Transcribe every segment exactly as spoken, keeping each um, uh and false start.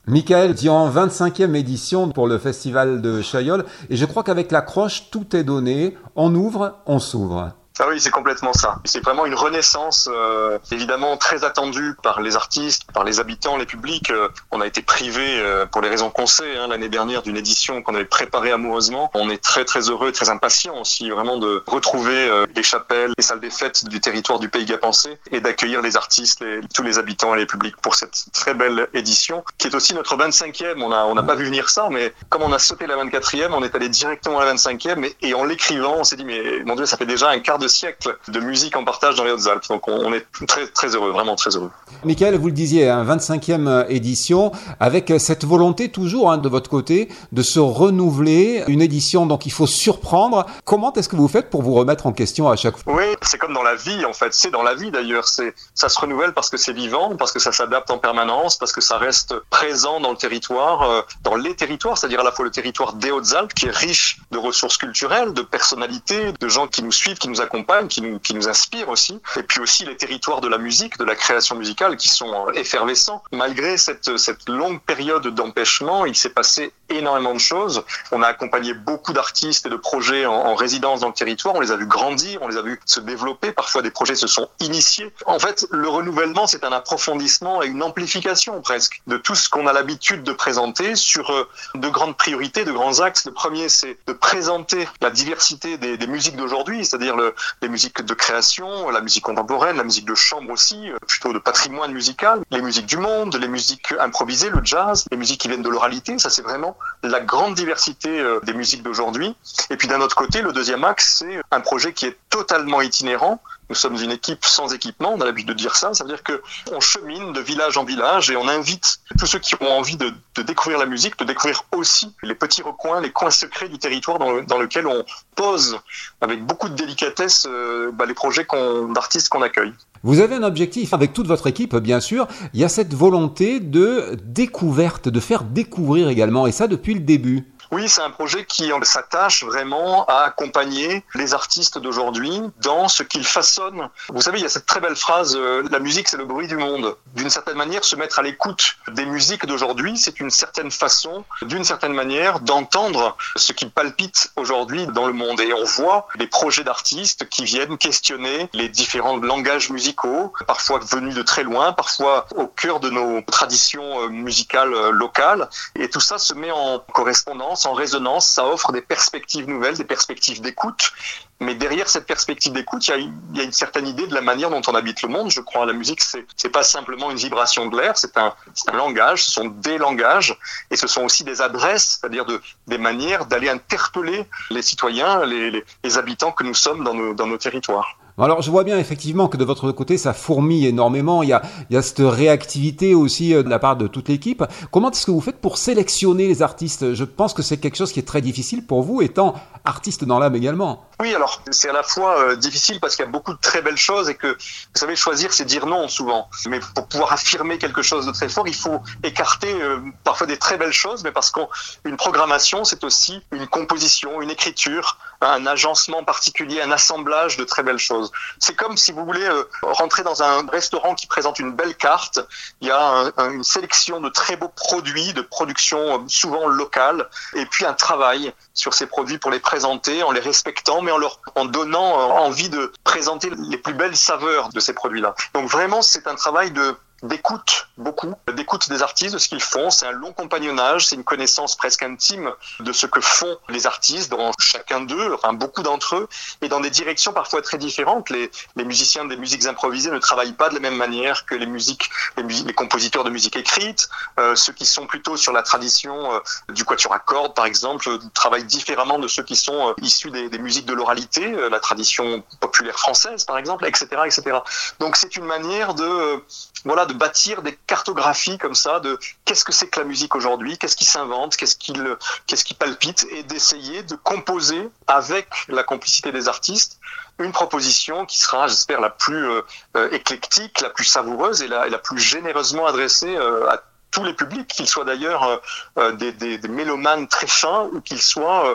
Michael Dian, vingt-cinquième édition pour le festival de Chaillol. Et je crois qu'avec l'accroche, tout est donné. On ouvre, on s'ouvre. Ah oui, c'est complètement ça. C'est vraiment une renaissance, euh, évidemment très attendue par les artistes, par les habitants, les publics. Euh, on a été privés, euh, pour les raisons qu'on sait, hein, l'année dernière d'une édition qu'on avait préparée amoureusement. On est très très heureux, très impatients aussi, vraiment de retrouver euh, les chapelles, les salles des fêtes du territoire du Pays Gapençais et d'accueillir les artistes, les, tous les habitants et les publics pour cette très belle édition, qui est aussi notre vingt-cinquième. On a on n'a pas vu venir ça, mais comme on a sauté la vingt-quatrième, on est allé directement à la vingt-cinquième et, et en l'écrivant, on s'est dit mais mon Dieu, ça fait déjà un quart de siècle de musique en partage dans les Hautes-Alpes. Donc on est très très heureux, vraiment très heureux. Michael, vous le disiez, hein, vingt-cinquième édition, avec cette volonté toujours hein, de votre côté de se renouveler, une édition donc il faut surprendre. Comment est-ce que vous faites pour vous remettre en question à chaque fois? Oui, c'est comme dans la vie en fait, c'est dans la vie d'ailleurs, c'est ça se renouvelle parce que c'est vivant, parce que ça s'adapte en permanence, parce que ça reste présent dans le territoire, euh, dans les territoires, c'est-à-dire à la fois le territoire des Hautes-Alpes qui est riche de ressources culturelles, de personnalités, de gens qui nous suivent, qui nous accompagnent, qui nous, qui nous inspirent aussi. Et puis aussi les territoires de la musique, de la création musicale qui sont effervescents. Malgré cette, cette longue période d'empêchement, il s'est passé énormément de choses. On a accompagné beaucoup d'artistes et de projets en, en résidence dans le territoire. On les a vus grandir, on les a vus se développer. Parfois, des projets se sont initiés. En fait, le renouvellement, c'est un approfondissement et une amplification presque de tout ce qu'on a l'habitude de présenter sur de grandes priorités, de grands axes. Le premier, c'est de présenter la diversité des, des musiques d'aujourd'hui, c'est-à-dire le, les musiques de création, la musique contemporaine, la musique de chambre aussi, plutôt de patrimoine musical, les musiques du monde, les musiques improvisées, le jazz, les musiques qui viennent de l'oralité. Ça, c'est vraiment la grande diversité des musiques d'aujourd'hui. Et puis d'un autre côté, le deuxième axe, c'est un projet qui est totalement itinérant. Nous sommes une équipe sans équipement, on a l'habitude de dire ça. Ça veut dire que on chemine de village en village et on invite tous ceux qui ont envie de, de découvrir la musique, de découvrir aussi les petits recoins, les coins secrets du territoire dans, le, dans lequel on pose avec beaucoup de délicatesse euh, bah, les projets qu'on, d'artistes qu'on accueille. Vous avez un objectif avec toute votre équipe, bien sûr. Il y a cette volonté de découverte, de faire découvrir également, et ça depuis le début. Oui, c'est un projet qui s'attache vraiment à accompagner les artistes d'aujourd'hui dans ce qu'ils façonnent. Vous savez, il y a cette très belle phrase euh, « La musique, c'est le bruit du monde ». D'une certaine manière, se mettre à l'écoute des musiques d'aujourd'hui, c'est une certaine façon, d'une certaine manière, d'entendre ce qui palpite aujourd'hui dans le monde. Et on voit des projets d'artistes qui viennent questionner les différents langages musicaux, parfois venus de très loin, parfois au cœur de nos traditions musicales locales. Et tout ça se met en correspondance, en résonance, ça offre des perspectives nouvelles, des perspectives d'écoute. Mais derrière cette perspective d'écoute, il y a, une, il y a une certaine idée de la manière dont on habite le monde. Je crois la musique, c'est, c'est pas simplement une vibration de l'air, c'est un, c'est un langage, ce sont des langages, et ce sont aussi des adresses, c'est-à-dire de, des manières d'aller interpeller les citoyens, les, les, les habitants que nous sommes dans nos, dans nos territoires. Alors, je vois bien effectivement que de votre côté, ça fourmille énormément. Il y a, il y a cette réactivité aussi de la part de toute l'équipe. Comment est-ce que vous faites pour sélectionner les artistes? Je pense que c'est quelque chose qui est très difficile pour vous, étant artiste dans l'âme également. Oui, alors c'est à la fois euh, difficile parce qu'il y a beaucoup de très belles choses et que, vous savez, choisir, c'est dire non souvent. Mais pour pouvoir affirmer quelque chose de très fort, il faut écarter euh, parfois des très belles choses, mais parce qu'une programmation, c'est aussi une composition, une écriture, un agencement particulier, un assemblage de très belles choses. C'est comme si vous voulez euh, rentrer dans un restaurant qui présente une belle carte, il y a un, un, une sélection de très beaux produits, de production euh, souvent locale, et puis un travail sur ces produits pour les présenter en les respectant, mais en leur en donnant euh, envie de présenter les plus belles saveurs de ces produits-là. Donc vraiment, c'est un travail de d'écoute, beaucoup, d'écoute des artistes, de ce qu'ils font. C'est un long compagnonnage, c'est une connaissance presque intime de ce que font les artistes dans chacun d'eux, enfin beaucoup d'entre eux, et dans des directions parfois très différentes. Les, les musiciens des musiques improvisées ne travaillent pas de la même manière que les musiques, les, musiques, les compositeurs de musique écrite. Euh, ceux qui sont plutôt sur la tradition euh, du quatuor à cordes, par exemple, euh, travaillent différemment de ceux qui sont euh, issus des, des musiques de l'oralité, euh, la tradition populaire française, par exemple, et cetera, et cetera. Donc c'est une manière de, euh, voilà, de bâtir des cartographies comme ça de qu'est-ce que c'est que la musique aujourd'hui, qu'est-ce qui s'invente, qu'est-ce qui, qu'est-ce qui palpite, et d'essayer de composer avec la complicité des artistes une proposition qui sera, j'espère, la plus euh, éclectique, la plus savoureuse et la, et la plus généreusement adressée euh, à tous les publics, qu'ils soient d'ailleurs euh, des, des, des mélomanes très fins ou qu'ils soient euh,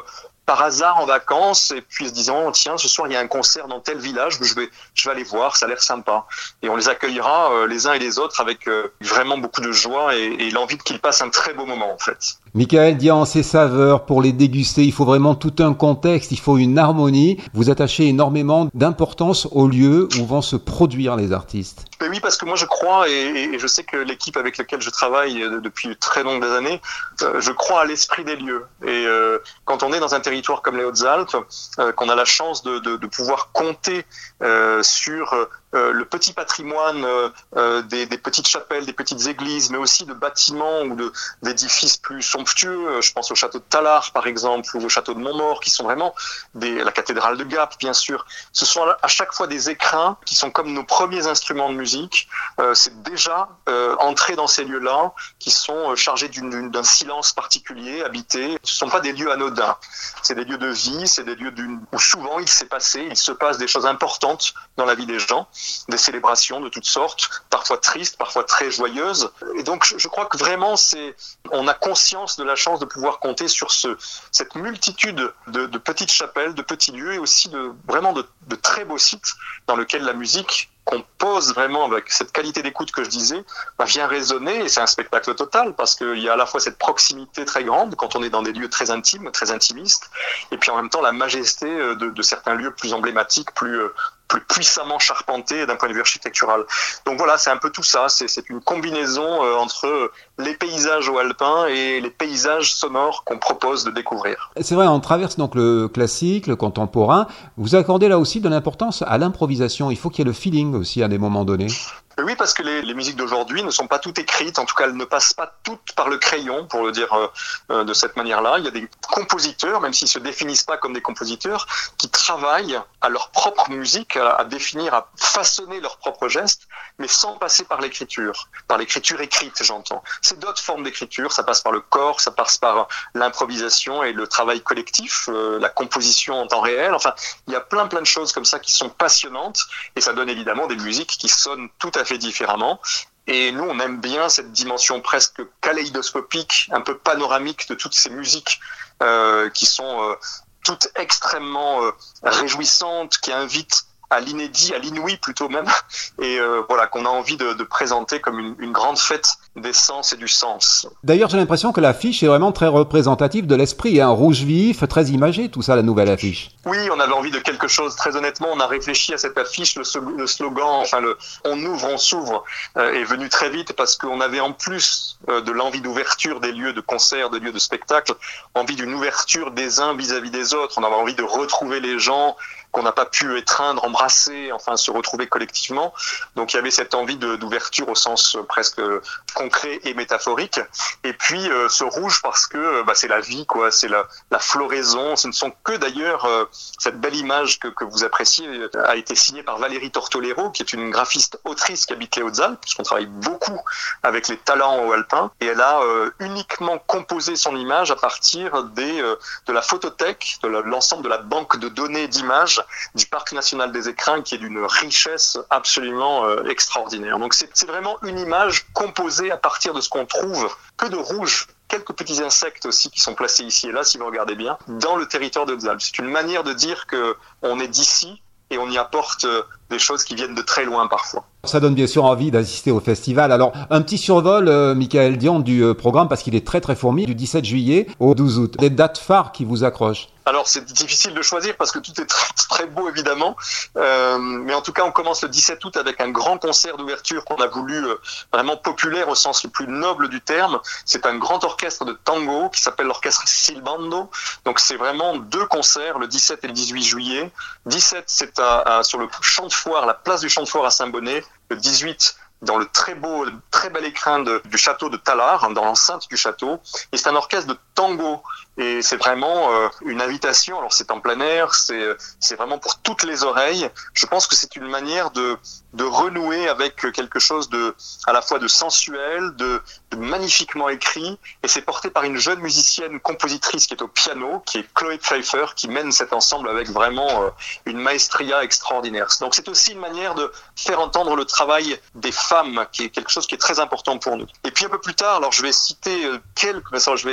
par hasard en vacances et puis se disant oh, tiens ce soir il y a un concert dans tel village, je vais je vais aller voir, ça a l'air sympa, et on les accueillera euh, les uns et les autres avec euh, vraiment beaucoup de joie et, et l'envie qu'ils passent un très beau moment en fait. Michael Dian, ces saveurs, pour les déguster, il faut vraiment tout un contexte, il faut une harmonie. Vous attachez énormément d'importance au lieu où vont se produire les artistes. Mais oui, parce que moi je crois, et, et je sais que l'équipe avec laquelle je travaille depuis très longues années, euh, je crois à l'esprit des lieux. Et euh, quand on est dans un territoire comme les Hautes-Alpes, euh, qu'on a la chance de, de, de pouvoir compter euh, sur euh, le petit patrimoine euh, euh, des, des petites chapelles, des petites églises, mais aussi de bâtiments ou de, d'édifices plus somptueux. Je pense au château de Tallard, par exemple, ou au château de Montmaur, qui sont vraiment des, la cathédrale de Gap, bien sûr. Ce sont à chaque fois des écrins qui sont comme nos premiers instruments de musique. Euh, c'est déjà euh, entrer dans ces lieux-là, qui sont chargés d'une, d'une, d'un silence particulier, habités. Ce ne sont pas des lieux anodins. C'est des lieux de vie, c'est des lieux d'une, où souvent il s'est passé, il se passe des choses importantes dans la vie des gens, des célébrations de toutes sortes, parfois tristes, parfois très joyeuses. Et donc, je, je crois que vraiment, c'est, on a conscience de la chance de pouvoir compter sur ce, cette multitude de, de petites chapelles, de petits lieux, et aussi de vraiment de, de très beaux sites dans lesquels la musique qu'on pose vraiment avec cette qualité d'écoute que je disais, bah, vient résonner, et c'est un spectacle total parce qu'il y a à la fois cette proximité très grande quand on est dans des lieux très intimes, très intimistes, et puis en même temps la majesté de, de certains lieux plus emblématiques, plus plus puissamment charpentés d'un point de vue architectural. Donc voilà, c'est un peu tout ça, c'est, c'est une combinaison euh, entre les paysages alpins et les paysages sonores qu'on propose de découvrir. C'est vrai, on traverse donc le classique, le contemporain. Vous accordez là aussi de l'importance à l'improvisation. Il faut qu'il y ait le feeling aussi à des moments donnés. Oui, parce que les, les musiques d'aujourd'hui ne sont pas toutes écrites, en tout cas elles ne passent pas toutes par le crayon, pour le dire euh, de cette manière-là. Il y a des compositeurs, même s'ils se définissent pas comme des compositeurs, qui travaillent à leur propre musique, à, à définir, à façonner leurs propres gestes, mais sans passer par l'écriture, par l'écriture écrite, j'entends. C'est d'autres formes d'écriture, ça passe par le corps, ça passe par l'improvisation et le travail collectif, euh, la composition en temps réel. Enfin, il y a plein plein de choses comme ça qui sont passionnantes, et ça donne évidemment des musiques qui sonnent tout à fait différemment. Et nous, on aime bien cette dimension presque kaléidoscopique, un peu panoramique de toutes ces musiques euh, qui sont euh, toutes extrêmement euh, réjouissantes, qui invitent à l'inédit, à l'inouï plutôt même, et euh, voilà, qu'on a envie de, de présenter comme une, une grande fête des sens et du sens. D'ailleurs, j'ai l'impression que l'affiche est vraiment très représentative de l'esprit, hein, rouge vif, très imagé, tout ça, la nouvelle affiche. Oui, on avait envie de quelque chose, très honnêtement, on a réfléchi à cette affiche, le, le slogan, enfin le « on ouvre, on s'ouvre euh, » est venu très vite parce qu'on avait en plus euh, de l'envie d'ouverture des lieux de concert, des lieux de spectacle, envie d'une ouverture des uns vis-à-vis des autres, on avait envie de retrouver les gens qu'on n'a pas pu étreindre, embrasser, enfin se retrouver collectivement. Donc il y avait cette envie de, d'ouverture au sens presque concret et métaphorique. Et puis euh, ce rouge parce que bah, c'est la vie, quoi, c'est la, la floraison. Ce ne sont que d'ailleurs euh, cette belle image que, que vous appréciez a été signée par Valérie Tortolero, qui est une graphiste autrice qui habite les Hautes-Alpes, puisqu'on travaille beaucoup avec les talents haut alpins. Et elle a euh, uniquement composé son image à partir des euh, de la photothèque, de la, l'ensemble de la banque de données d'images du Parc national des Écrins, qui est d'une richesse absolument euh, extraordinaire. Donc c'est, c'est vraiment une image composée à partir de ce qu'on trouve que de rouge, quelques petits insectes aussi qui sont placés ici et là, si vous regardez bien, dans le territoire des Hautes-Alpes. C'est une manière de dire que on est d'ici et on y apporte euh, des choses qui viennent de très loin parfois. Ça donne bien sûr envie d'assister au festival. Alors, un petit survol, euh, Michael Dian, du euh, programme, parce qu'il est très très fourni, du dix-sept juillet au douze août. Des dates phares qui vous accrochent? Alors, c'est difficile de choisir parce que tout est très, très beau, évidemment. Euh, mais en tout cas, on commence le dix-sept août avec un grand concert d'ouverture qu'on a voulu euh, vraiment populaire au sens le plus noble du terme. C'est un grand orchestre de tango qui s'appelle l'orchestre Silbando. Donc, c'est vraiment deux concerts, le dix-sept et le dix-huit juillet. dix-sept, c'est à, à, sur le champ de foire, la place du champ de foire à Saint-Bonnet. Le dix-huit, dans le très beau, très bel écrin de, du château de Tallard, dans l'enceinte du château. Et c'est un orchestre de tango. Et c'est vraiment euh, une invitation. Alors c'est en plein air, c'est c'est vraiment pour toutes les oreilles. Je pense que c'est une manière de de renouer avec quelque chose de à la fois de sensuel, de, de magnifiquement écrit. Et c'est porté par une jeune musicienne compositrice qui est au piano, qui est Chloé Pfeiffer, qui mène cet ensemble avec vraiment euh, une maestria extraordinaire. Donc c'est aussi une manière de faire entendre le travail des femmes, qui est quelque chose qui est très important pour nous. Et puis un peu plus tard, alors je vais citer quelques, mais ça, je vais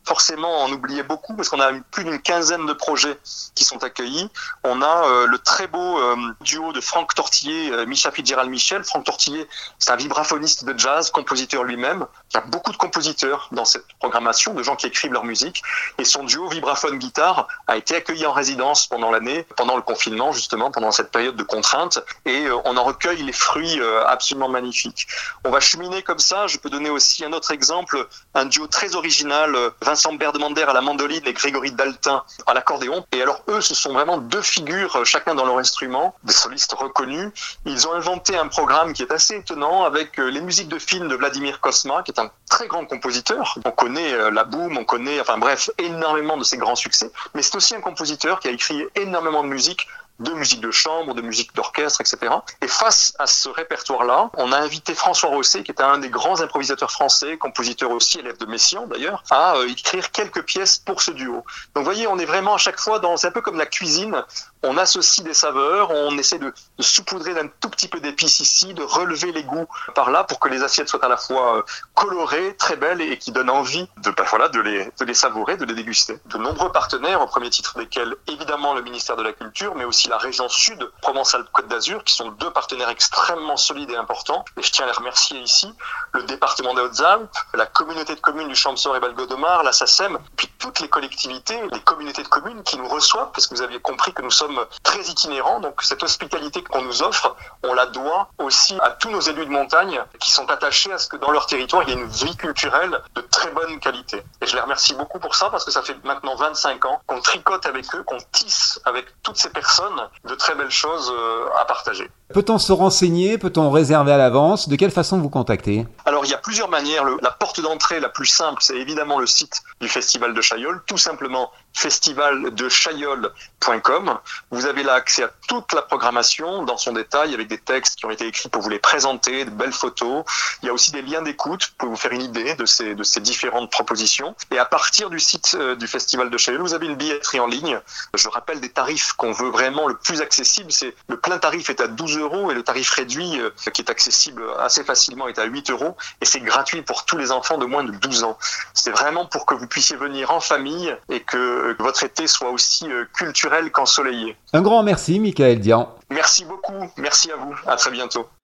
forcément en oublier beaucoup parce qu'on a plus d'une quinzaine de projets qui sont accueillis. On a euh, le très beau euh, duo de Franck Tortillé, euh, Micha Fitzgerald Michel. Franck Tortillé, c'est un vibraphoniste de jazz, compositeur lui-même. Il y a beaucoup de compositeurs dans cette programmation, de gens qui écrivent leur musique. Et son duo vibraphone-guitare a été accueilli en résidence pendant l'année, pendant le confinement justement, pendant cette période de contrainte. Et euh, on en recueille les fruits euh, absolument magnifiques. On va cheminer comme ça. Je peux donner aussi un autre exemple, un duo très original, euh, Vincent Berdemander à la mandoline et Grégory Daltin à l'accordéon. Et alors eux, ce sont vraiment deux figures, euh, chacun dans leur instrument, des solistes reconnus. Ils ont inventé un programme qui est assez étonnant avec euh, les musiques de films de Vladimir Kosma, qui est un très grand compositeur. On connaît euh, La Boum, on connaît, enfin bref, énormément de ses grands succès. Mais c'est aussi un compositeur qui a écrit énormément de musique, de musique de chambre, de musique d'orchestre, et cetera. Et face à ce répertoire-là, on a invité François Rosset, qui est un des grands improvisateurs français, compositeur aussi, élève de Messiaen d'ailleurs, à euh, écrire quelques pièces pour ce duo. Donc vous voyez, on est vraiment à chaque fois dans, c'est un peu comme la cuisine, on associe des saveurs, on essaie de, de saupoudrer d'un tout petit peu d'épices ici, de relever les goûts par là pour que les assiettes soient à la fois euh, colorées, très belles et qui donnent envie de, bah, voilà, de, les, de les savourer, de les déguster. De nombreux partenaires, au premier titre desquels évidemment le ministère de la Culture, mais aussi la région Sud, Provence-Alpes-Côte d'Azur, qui sont deux partenaires extrêmement solides et importants. Et je tiens à les remercier ici. Le département des Hautes-Alpes, la communauté de communes du Champsaur et Val-Godomar, la SACEM, puis toutes les collectivités, les communautés de communes qui nous reçoivent, parce que vous aviez compris que nous sommes très itinérants. Donc cette hospitalité qu'on nous offre, on la doit aussi à tous nos élus de montagne qui sont attachés à ce que dans leur territoire, il y ait une vie culturelle de très bonne qualité. Et je les remercie beaucoup pour ça, parce que ça fait maintenant vingt-cinq ans qu'on tricote avec eux, qu'on tisse avec toutes ces personnes de très belles choses à partager. Peut-on se renseigner? Peut-on réserver à l'avance? De quelle façon vous contacter? Alors, il y a plusieurs manières. Le, la porte d'entrée la plus simple, c'est évidemment le site du Festival de Chaillol, tout simplement festival de chaillol point com. Vous avez là accès à toute la programmation dans son détail avec des textes qui ont été écrits pour vous les présenter, de belles photos. Il y a aussi des liens d'écoute pour vous faire une idée de ces, de ces différentes propositions. Et à partir du site euh, du Festival de Chaillol, vous avez une billetterie en ligne. Je rappelle des tarifs qu'on veut vraiment le plus accessible. C'est, le plein tarif est à douze euros et le tarif réduit, euh, qui est accessible assez facilement, est à huit euros. Et c'est gratuit pour tous les enfants de moins de douze ans. C'est vraiment pour que vous puissiez venir en famille et que, que votre été soit aussi euh, culturel qu'ensoleillé. Un grand merci, Michaël Dian. Merci beaucoup. Merci à vous. À très bientôt.